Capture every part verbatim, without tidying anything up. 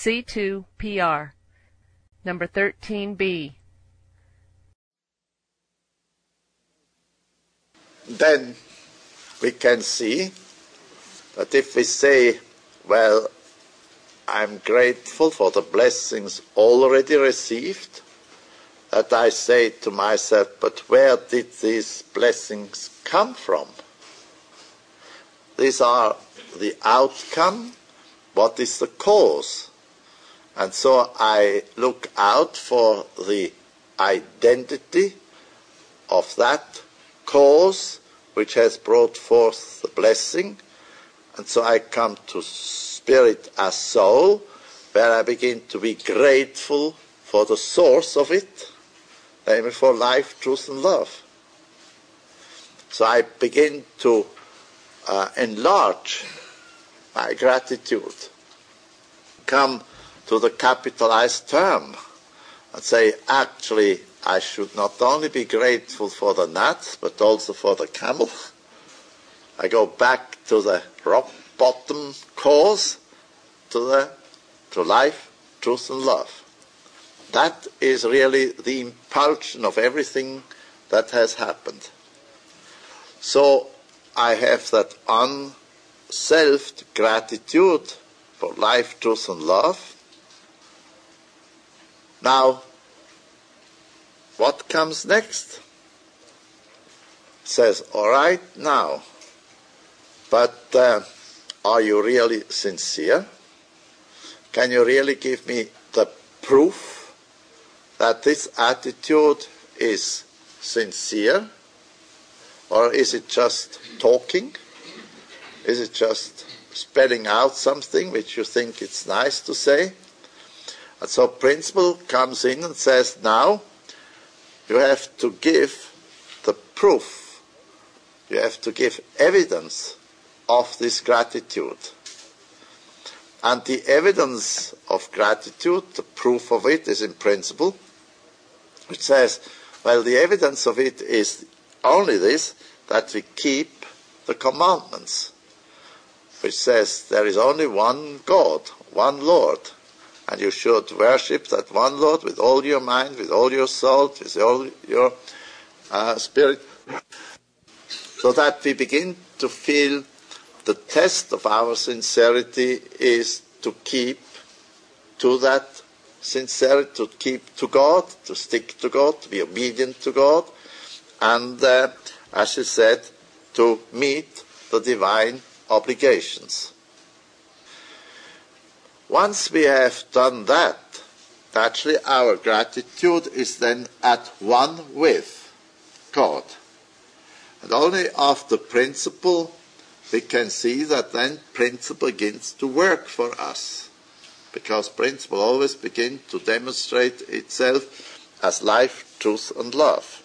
C two P R, number thirteen B. Then we can see that if we say, well, I'm grateful for the blessings already received, that I say to myself, but where did these blessings come from? These are the outcome. What is the cause? And so I look out for the identity of that cause which has brought forth the blessing. And so I come to spirit as soul, where I begin to be grateful for the source of it, namely for life, truth, and love. So I begin to uh, enlarge my gratitude, come to the capitalized term, and say, actually, I should not only be grateful for the gnat, but also for the camel. I go back to the rock bottom cause, to the to life, truth, and love. That is really the impulsion of everything that has happened. So I have that unselfed gratitude for life, truth, and love. Now, what comes next? It says, all right, now, but uh, are you really sincere? Can you really give me the proof that this attitude is sincere? Or is it just talking? Is it just spelling out something which you think it's nice to say? And so principle comes in and says, now you have to give the proof. You have to give evidence of this gratitude. And the evidence of gratitude, the proof of it, is in principle, which says, well, the evidence of it is only this, that we keep the commandments, which says there is only one God, one Lord, and you should worship that one Lord with all your mind, with all your soul, with all your uh, spirit, so that we begin to feel the test of our sincerity is to keep to that sincerity, to keep to God, to stick to God, to be obedient to God, and, uh, as she said, to meet the divine obligations. Once we have done that, actually our gratitude is then at one with God. And only after principle we can see that then principle begins to work for us. Because principle always begins to demonstrate itself as life, truth, and love.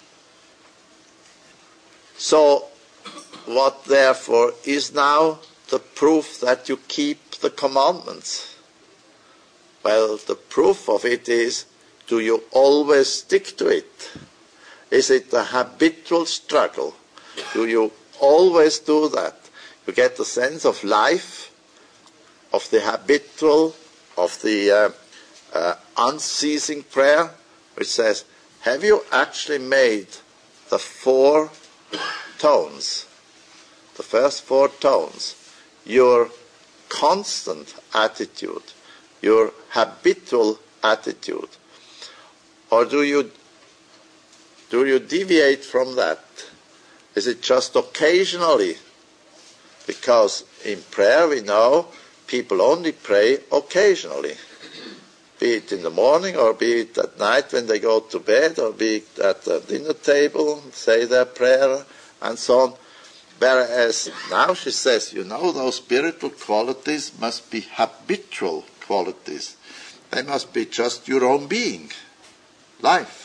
So, what therefore is now the proof that you keep the commandments? Well, the proof of it is, do you always stick to it? Is it a habitual struggle? Do you always do that? You get the sense of life, of the habitual, of the uh, uh, unceasing prayer, which says, have you actually made the four tones, the first four tones, your constant attitude, your habitual attitude? Or do you do you deviate from that? Is it just occasionally? Because in prayer we know people only pray occasionally, be it in the morning or be it at night when they go to bed or be it at the dinner table, say their prayer and so on. Whereas now she says, you know, those spiritual qualities must be habitual qualities. They must be just your own being, life.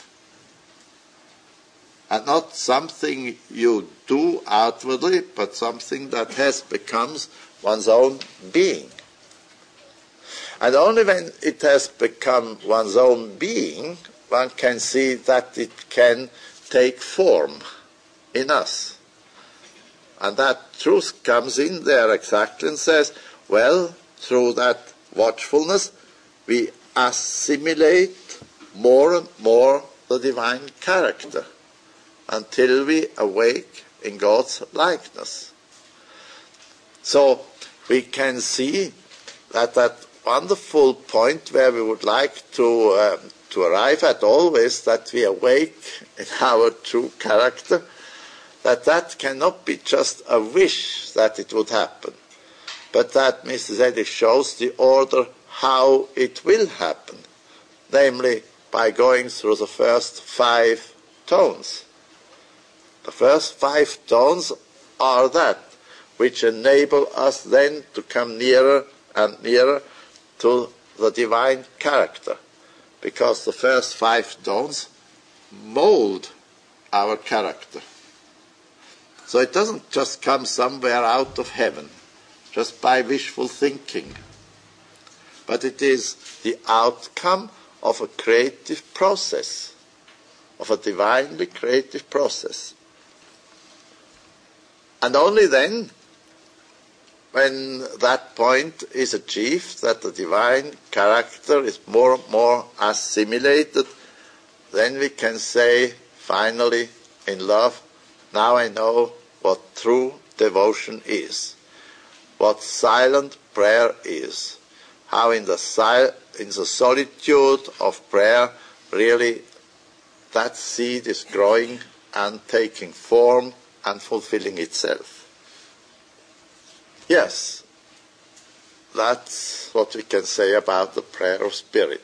And not something you do outwardly, but something that has becomes one's own being. And only when it has become one's own being, one can see that it can take form in us. And that truth comes in there exactly and says, well, through that watchfulness, we assimilate more and more the divine character until we awake in God's likeness. So we can see that that wonderful point where we would like to um, to arrive at always, that we awake in our true character, that that cannot be just a wish that it would happen, but that Mister Eddy shows the order how it will happen, namely by going through the first five tones. The first five tones are that which enable us then to come nearer and nearer to the divine character, because the first five tones mold our character. So it doesn't just come somewhere out of heaven, just by wishful thinking, but it is the outcome of a creative process, of a divinely creative process. And only then, when that point is achieved, that the divine character is more and more assimilated, then we can say, finally, in love, now I know what true devotion is, what silent prayer is, how in the, sil- in the solitude of prayer really that seed is growing and taking form and fulfilling itself. Yes, that's what we can say about the prayer of spirit.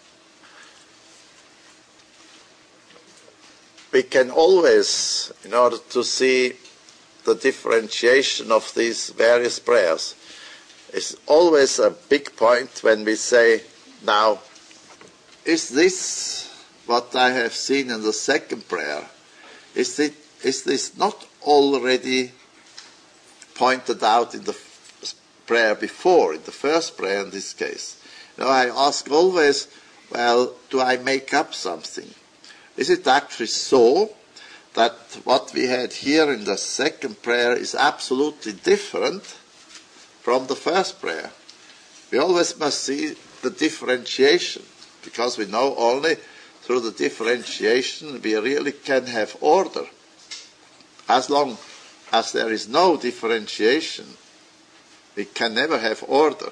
We can always, in order to see the differentiation of these various prayers, it's always a big point when we say, now, is this what I have seen in the second prayer? Is it, is this not already pointed out in the prayer before, in the first prayer in this case? You know, I ask always, well, do I make up something? Is it actually so that what we had here in the second prayer is absolutely different from the first prayer? We always must see the differentiation, because we know only through the differentiation we really can have order. As long as there is no differentiation, we can never have order.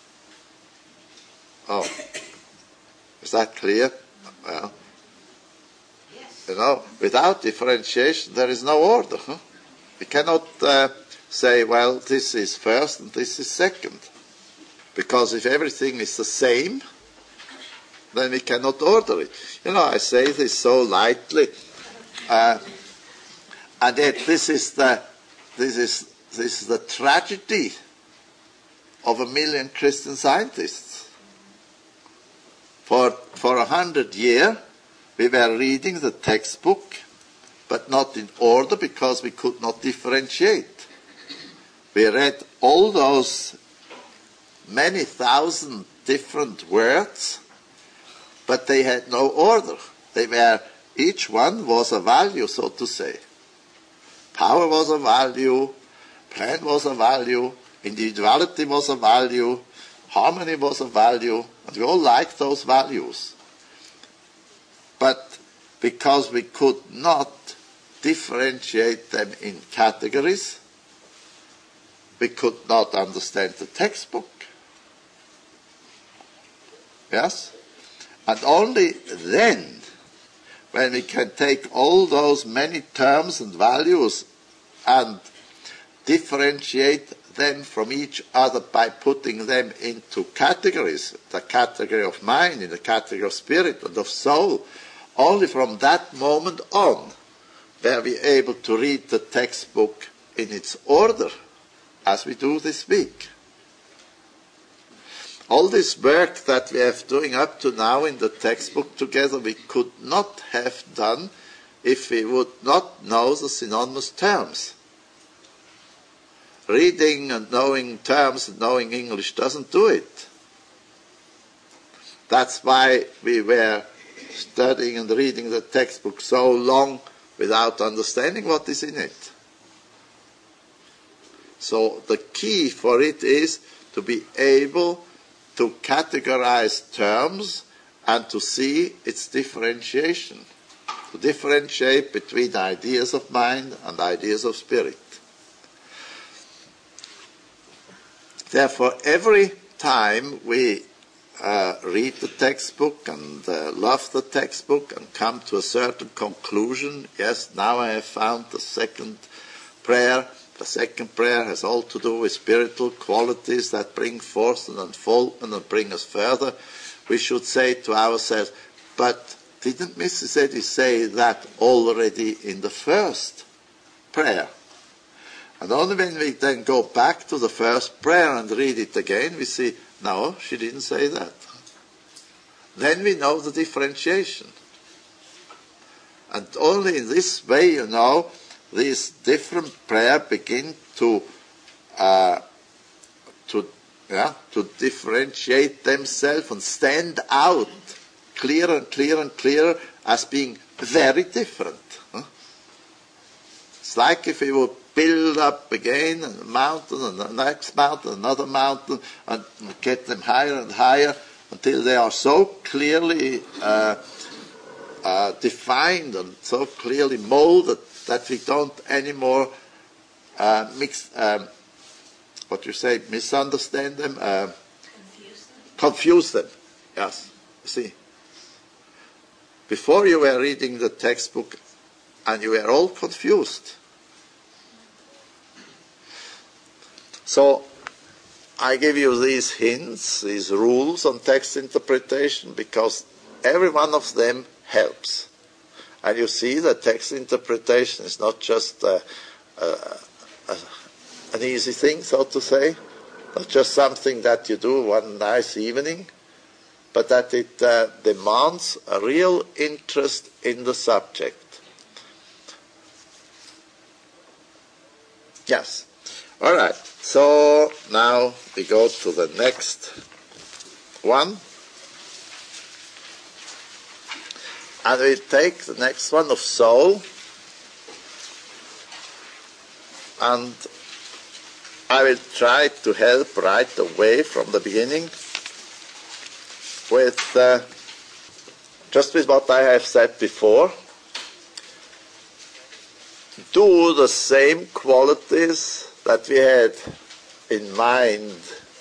Oh, is that clear? Well, you know, without differentiation there is no order. Huh? We cannot uh, say, well, this is first and this is second. Because if everything is the same, then we cannot order it. You know, I say this so lightly, uh, and yet this is the this is this is the tragedy of a million Christian scientists. For for a hundred years we were reading the textbook, but not in order, because we could not differentiate. We read all those many thousand different words, but they had no order. They were, each one was a value, so to say. Power was a value, plan was a value, individuality was a value, harmony was a value, and we all liked those values. But because we could not differentiate them in categories, we could not understand the textbook. Yes? And only then, when we can take all those many terms and values and differentiate them from each other by putting them into categories, the category of mind, in the category of spirit and of soul, only from that moment on were we able to read the textbook in its order, as we do this week. All this work that we have doing up to now in the textbook together, we could not have done if we would not know the synonymous terms. Reading and knowing terms and knowing English doesn't do it. That's why we were studying and reading the textbook so long without understanding what is in it. So the key for it is to be able to categorize terms and to see its differentiation, to differentiate between ideas of mind and ideas of spirit. Therefore, every time we uh, read the textbook and uh, love the textbook and come to a certain conclusion, yes, now I have found the second prayer. The second prayer has all to do with spiritual qualities that bring forth and unfoldment and bring us further. We should say to ourselves, but didn't Missus Eddy say that already in the first prayer? And only when we then go back to the first prayer and read it again, we see, no, she didn't say that. Then we know the differentiation. And only in this way, you know, these different prayers begin to uh, to yeah, to differentiate themselves and stand out clearer and clearer and clearer as being very different. Huh? It's like if we would build up again a mountain and the next mountain, another mountain, and get them higher and higher until they are so clearly uh, uh, defined and so clearly molded that we don't anymore uh, mix, um, what you say, misunderstand them, uh, confuse them. Confuse them. Yes, you see. Before you were reading the textbook and you were all confused. So I give you these hints, these rules on text interpretation, because every one of them helps. And you see that text interpretation is not just uh, uh, uh, an easy thing, so to say, not just something that you do one nice evening, but that it uh, demands a real interest in the subject. Yes. All right. So now we go to the next one. And we take the next one of soul, and I will try to help right away from the beginning with uh, just with what I have said before. Do the same qualities that we had in mind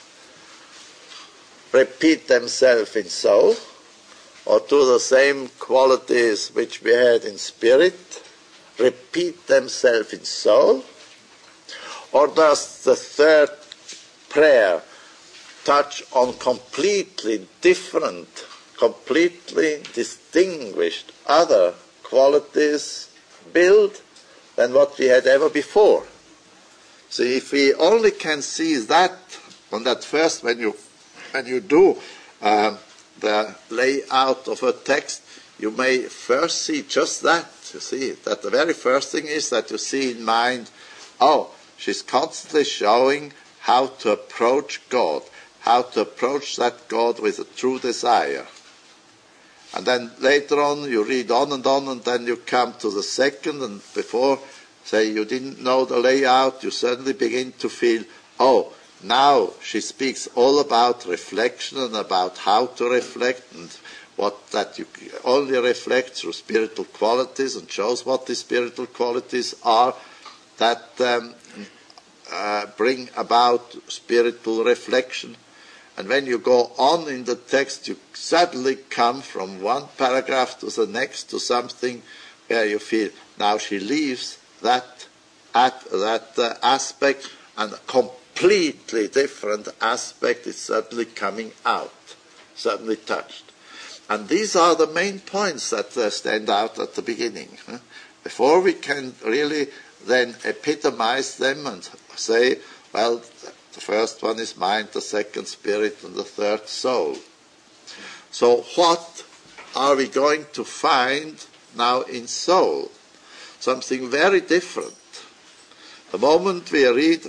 repeat themselves in soul? Or do the same qualities which we had in spirit repeat themselves in soul? Or does the third prayer touch on completely different, completely distinguished other qualities built than what we had ever before? So if we only can see that on that first, when you when you do um, the layout of a text, you may first see just that. You see, that the very first thing is that you see in mind, oh, she's constantly showing how to approach God, how to approach that God with a true desire. And then later on, you read on and on, and then you come to the second, and before, say, you didn't know the layout, you suddenly begin to feel, oh, now she speaks all about reflection and about how to reflect, and what that you only reflect through spiritual qualities, and shows what the spiritual qualities are that um, uh, bring about spiritual reflection. And when you go on in the text, you suddenly come from one paragraph to the next to something where you feel now she leaves that at that uh, aspect, and completely different aspect is suddenly coming out, suddenly touched. And these are the main points that uh, stand out at the beginning. Huh? Before we can really then epitomize them and say, well, the first one is mind, the second spirit, and the third soul. So what are we going to find now in soul? Something very different. The moment we read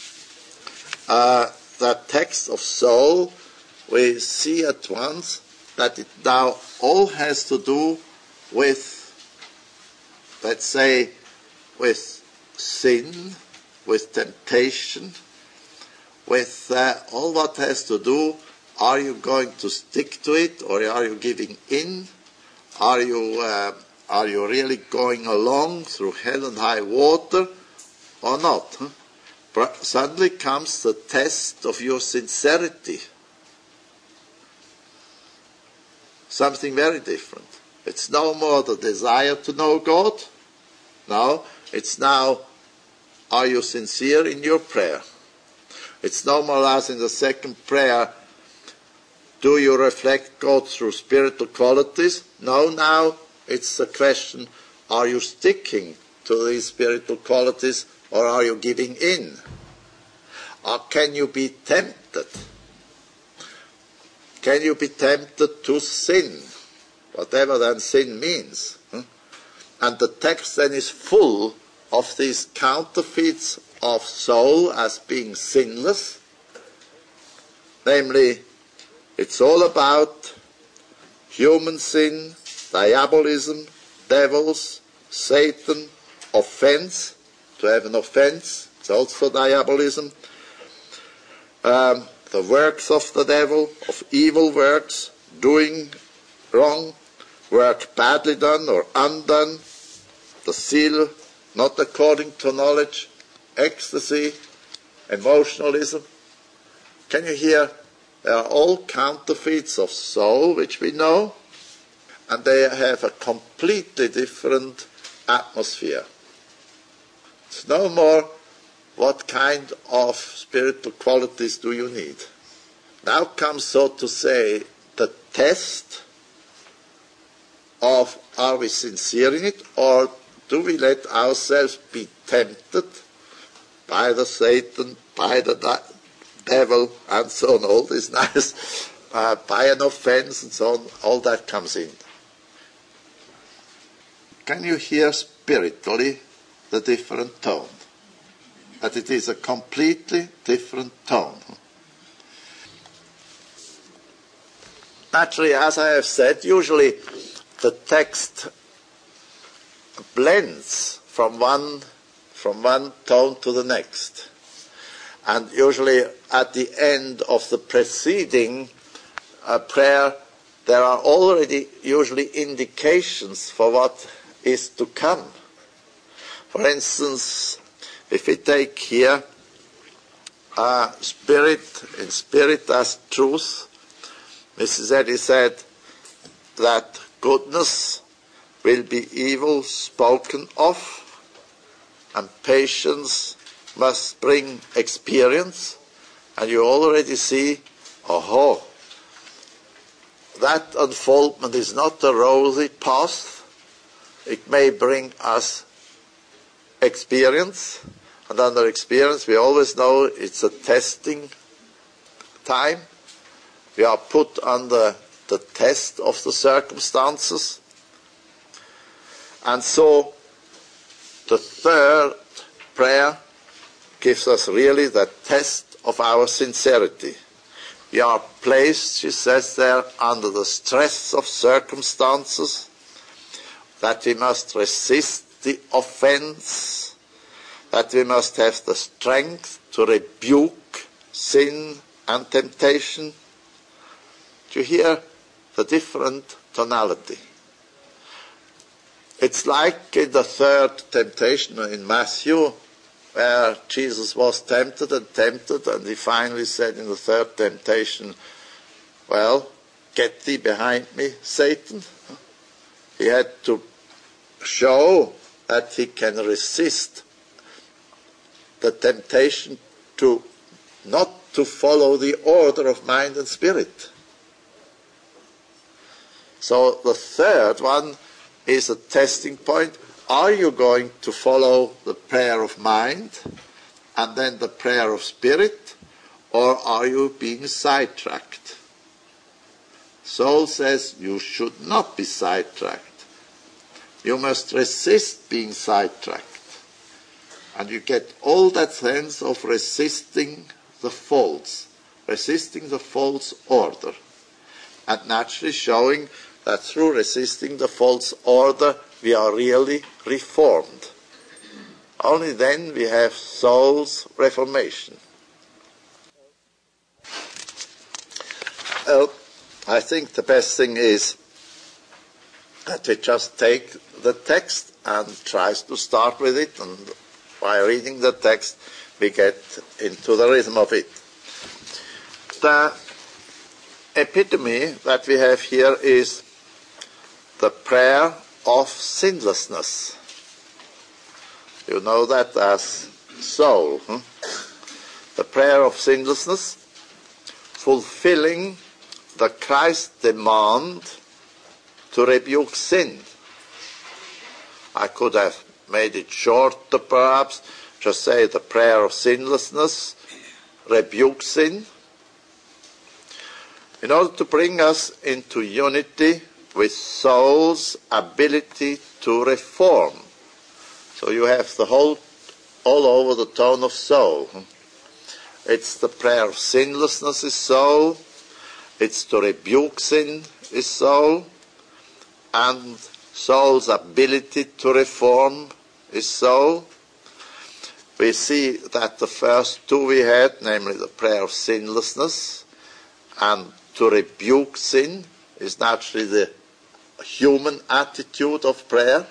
uh, that text of soul, we see at once that it now all has to do with, let's say, with sin, with temptation, with uh, all what has to do Are you going to stick to it, or are you giving in? Are you, uh, are you really going along through hell and high water, or not? Huh? Suddenly comes the test of your sincerity. Something very different. It's no more the desire to know God. No, it's now, are you sincere in your prayer? It's no more as in the second prayer, do you reflect God through spiritual qualities? No, now it's the question, are you sticking to these spiritual qualities, or are you giving in? Or can you be tempted? Can you be tempted to sin? Whatever then sin means. And the text then is full of these counterfeits of soul as being sinless. Namely, it's all about human sin, diabolism, devils, Satan, offense. To have an offense, it's also diabolism. Um, the works of the devil, of evil works, doing wrong, work badly done or undone, the seal not according to knowledge, ecstasy, emotionalism. Can you hear? They are all counterfeits of soul, which we know, and they have a completely different atmosphere. It's no more what kind of spiritual qualities do you need. Now comes, so to say, the test of are we sincere in it, or do we let ourselves be tempted by the Satan, by the di- devil, and so on, all this nice, uh, by an offense and so on, all that comes in. Can you hear spiritually the different tone? That it is a completely different tone. Naturally, as I have said, usually the text blends from one from one tone to the next. And usually at the end of the preceding uh, prayer, there are already usually indications for what is to come. For instance, if we take here uh, spirit, in spirit as truth, Missus Eddy said that goodness will be evil spoken of, and patience must bring experience. And you already see, oh, that unfoldment is not a rosy path. It may bring us experience, and under experience we always know it's a testing time. We are put under the test of the circumstances. And so the third prayer gives us really the test of our sincerity. We are placed, she says there, under the stress of circumstances, that we must resist the offense, that we must have the strength to rebuke sin and temptation. Do you hear the different tonality? It's like in the third temptation in Matthew, where Jesus was tempted and tempted, and he finally said in the third temptation, well, get thee behind me, Satan. He had to show that he can resist the temptation to not to follow the order of mind and spirit. So the third one is a testing point. Are you going to follow the prayer of mind and then the prayer of spirit, or are you being sidetracked? Soul says you should not be sidetracked. You must resist being sidetracked. And you get all that sense of resisting the false, resisting the false order, and naturally showing that through resisting the false order we are really reformed. Only then we have soul's reformation. Well, I think the best thing is that we just take the text and try to start with it, and by reading the text we get into the rhythm of it. The epitome that we have here is the prayer of sinlessness. You know that as soul. Hmm? The prayer of sinlessness, fulfilling the Christ demand to rebuke sin. I could have made it shorter perhaps, just say the prayer of sinlessness, rebuke sin, in order to bring us into unity with soul's ability to reform. So you have the whole, all over the tone of soul. It's the prayer of sinlessness is soul, it's to rebuke sin is soul, and soul's ability to reform is soul. We see that the first two we had, namely the prayer of sinlessness and to rebuke sin, is naturally the human attitude of prayer,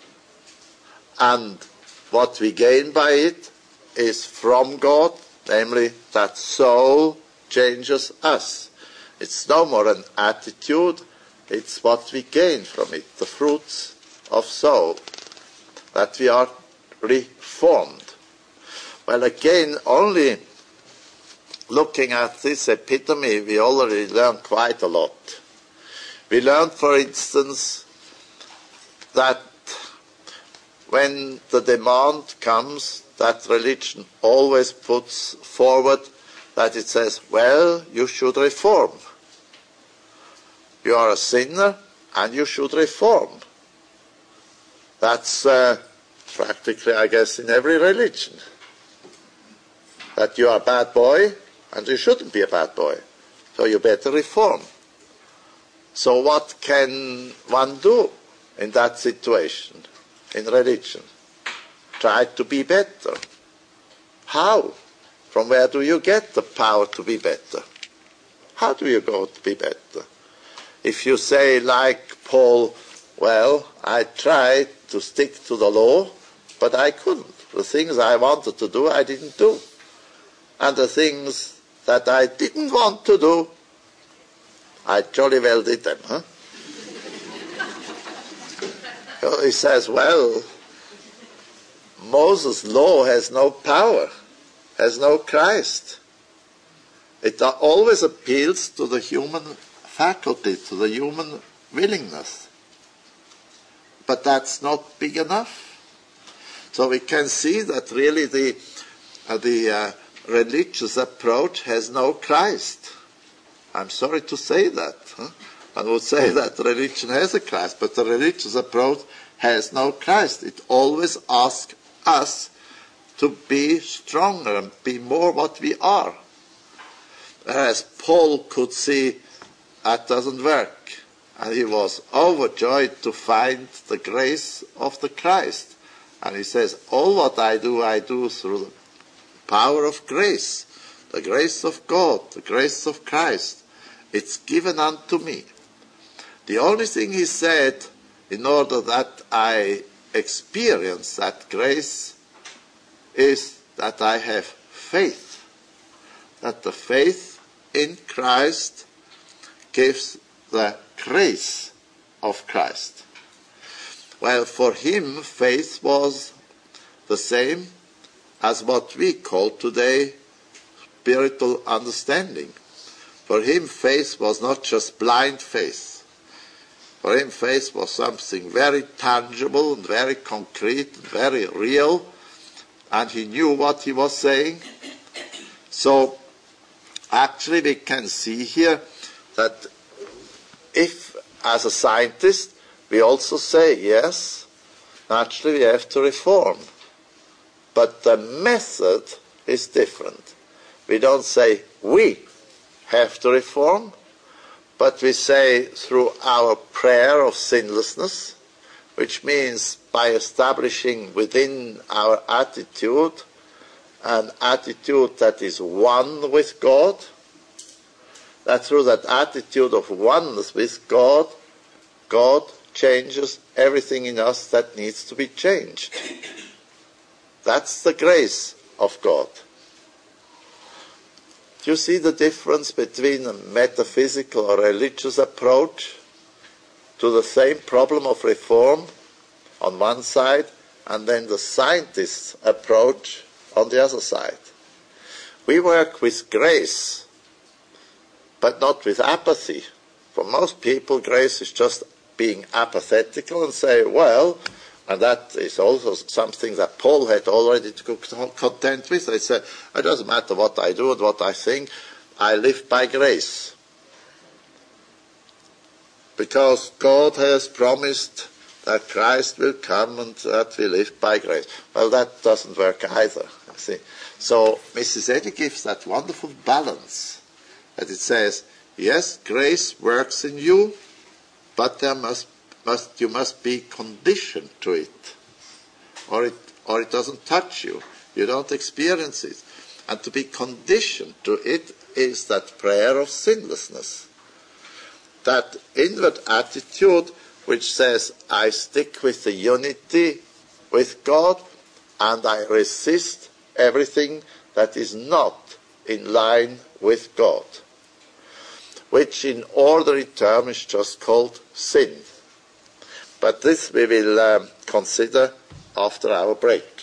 and what we gain by it is from God, namely that soul changes us. It's no more an attitude, it's what we gain from it, the fruits of soul, that we are reformed. Well, again, only looking at this epitome, we already learned quite a lot. We learned, for instance, that when the demand comes, that religion always puts forward that it says, well, you should reform. You are a sinner and you should reform. That's uh, practically, I guess, in every religion. That you are a bad boy and you shouldn't be a bad boy. So you better reform. So what can one do in that situation, in religion? Try to be better. How? From where do you get the power to be better? How do you go to be better? If you say, like Paul, well, I tried to stick to the law, but I couldn't. The things I wanted to do, I didn't do. And the things that I didn't want to do, I jolly well did them. Huh? So he says, well, Moses' law has no power, has no Christ. It always appeals to the human faculty, to the human willingness. But that's not big enough. So we can see that really the, uh, the uh, religious approach has no Christ. I'm sorry to say that. Huh? I would say that religion has a Christ, but the religious approach has no Christ. It always asks us to be stronger and be more what we are. Whereas Paul could see that doesn't work. And he was overjoyed to find the grace of the Christ. And he says, all what I do, I do through the power of grace, the grace of God, the grace of Christ. It's given unto me. The only thing he said, in order that I experience that grace, is that I have faith. That the faith in Christ gives the grace of Christ. Well, for him, faith was the same as what we call today spiritual understanding. For him, faith was not just blind faith. For him, faith was something very tangible and very concrete and very real, and he knew what he was saying. So, actually, we can see here that if, as a scientist, we also say, yes, naturally we have to reform. But the method is different. We don't say we have to reform, but we say through our prayer of sinlessness, which means by establishing within our attitude an attitude that is one with God, that through that attitude of oneness with God, God changes everything in us that needs to be changed. That's the grace of God. Do you see the difference between a metaphysical or religious approach to the same problem of reform on one side, and then the scientist's approach on the other side? We work with grace, but not with apathy. For most people, grace is just being apathetical and say, well, and that is also something that Paul had already to contend with. He said, it doesn't matter what I do and what I think, I live by grace. Because God has promised that Christ will come and that we live by grace. Well, that doesn't work either, you see. So Missus Eddy gives that wonderful balance, that it says, yes, grace works in you, but there must, must you must be conditioned to it, or it or it doesn't touch you. You don't experience it. And to be conditioned to it is that prayer of sinlessness, that inward attitude which says, I stick with the unity with God, and I resist everything that is not in line with God, which in ordinary term is just called sin. But this we will um, consider after our break.